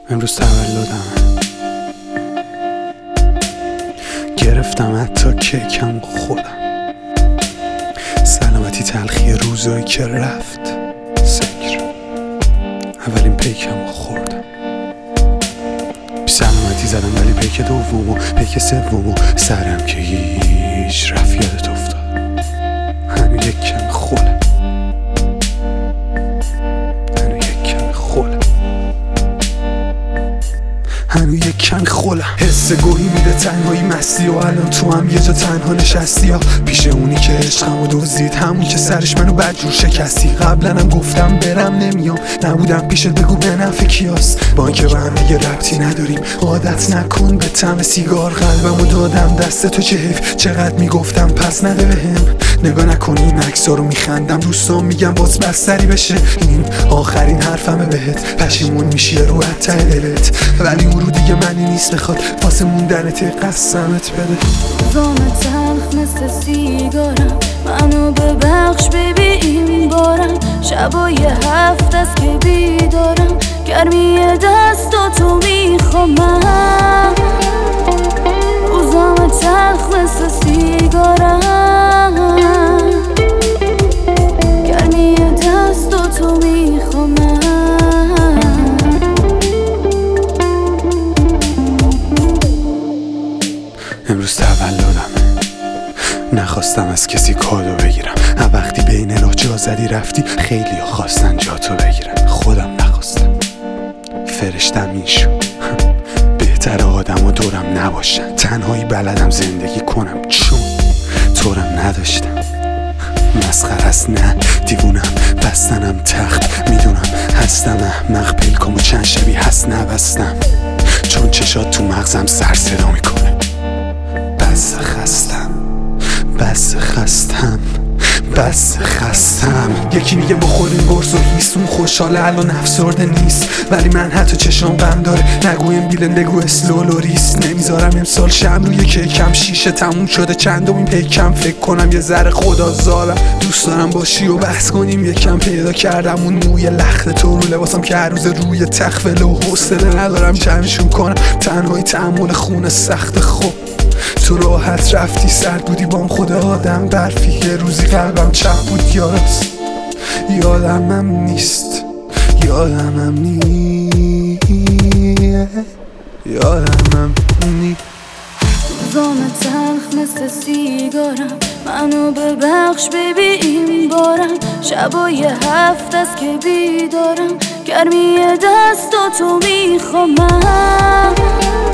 امروز تولدم، گرفتم حتی کیکم خودم. سلامتی تلخی روزایی که رفت سکر، اولین پیکم خوردم. بی سلامتی زدم ولی پیک دوم و پیک سوم و سرم که هیچ رفت یادت افتاد. هنو یک کم خولم، هنو یک کم خولم، هنو یک کم خولم. حس گوهی میده تنهایی مستی و الان تو هم یه جا تنها نشستی یا پیش اونی که عشقمو دزدید، همون که سرش منو بدجور شکستی. قبلا هم گفتم برم نمیام، نبودم پیشت بگو به نفع کیاست. با اینکه به هم دیگه ربطی نداریم، عادت نکن به طعم سیگار. قلبمو دادم دست تو، چه حیف چقدر میگفتم پس نده بهم. نگاه نکن این عکس‌ها رو میخندم، دوستان میگم باز بستری بشه. این آخرین حرفمه بهت، پشیمون میشی رو ته دلت، ولی اون رو دیگه منی نیست بخواد واسه موندنت قسمت بده. زام تلخ مثل سیگارم، منو ببخش ببی این بارم. شبای هفت است که بیدارم، گرمی دستاتو میخوام من. روزام تلخ مثل سیگارم، گرمی دستاتو میخوام من. امروز تولدم، نخواستم از کسی کادو بگیرم. وقتی بین راه جا زدی رفتی، خیلی ها خواستن جاتو بگیرن، خودم نخواستم. فرشتم این شد، بهتر آدم و دورم نباشن. تنهایی بلدم زندگی کنم چون طورم نداشتم. مسخره است نه دیوونم، بستنم تخت میدونم هستم احمق. پلکامو چند شبی هست نبستم، چون چشات تو مغزم سر صدا میکنه. بس خستم، بس خستم، بس خستم. یکی میگه بخوریم برز و هیست، اون خوشحاله الان افسرده نیست، ولی من حتی چشام غم داره. نگویم بیلن بگو اسلولوریس. نمیذارم امسال شم روی کیکم شیشه تموم شده، چندمین پیکم فکر کنم یه ذره خدا زارم. دوست دارم باشی و بحث کنیم، یکم پیدا کردم اون موی لخت تو رو لباسم که هر روز روی تخفله و حوصله ندارم جمعشون کنم. تنهایی تحمل خون سخت خوب، تو راحت رفتی سرد بودی بام خود آدم برفی. یه روزی قلبم چپ بود یاراست، یادمم نیست، یادمم نیست، یادمم نیست. زام تلخ مثل سیگارم، منو ببخش ببی این بارم. شبای هفت است که بیدارم، گرمی دستاتو میخوام من.